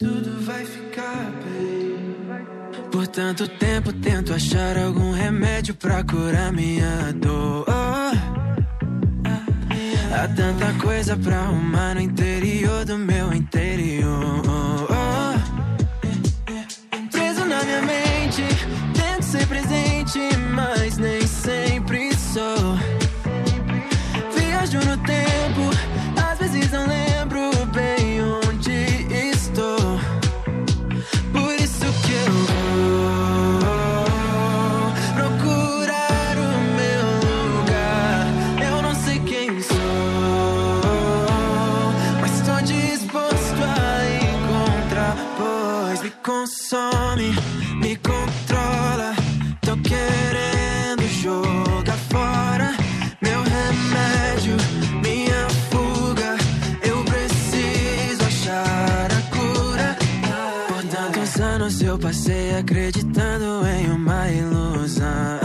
tudo vai ficar bem. Por tanto tempo tento achar algum remédio pra curar minha dor. Há tanta coisa pra arrumar no interior do meu interior. Preso na minha mente, tento ser presente, mas nem sempre sou. Viajo no tempo, às vezes não lembro bem onde estou. Por isso que eu vou procurar o meu lugar. Eu não sei quem sou, mas estou disposto a encontrar. Pois me consome, me controla. Tô querendo jogar fora meu remédio, minha fuga. Eu preciso achar a cura. Por tantos anos eu passei acreditando em uma ilusão,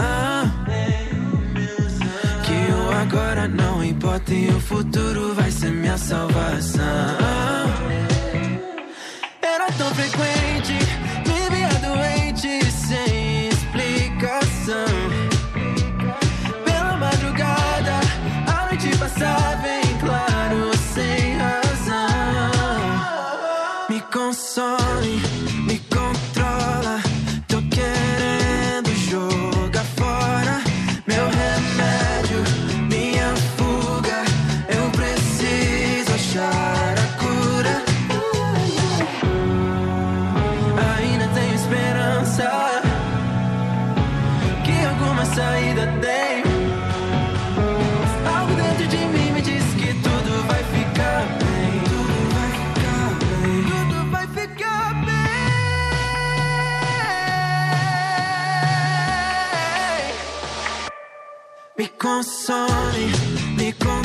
que o agora não importa e o futuro vai ser minha salvação. Era tão frequente, vivia doente sem explicação. Pela madrugada, a noite passava em claro, sem razão. Me consome, me controla. Tô querendo jogar fora meu remédio, minha fuga. Eu preciso achar a cura. Ainda tenho esperança que alguma saída tem. Algo dentro de mim me diz que tudo vai ficar bem. Tudo vai ficar bem. Tudo vai ficar bem. Me consome, me consome.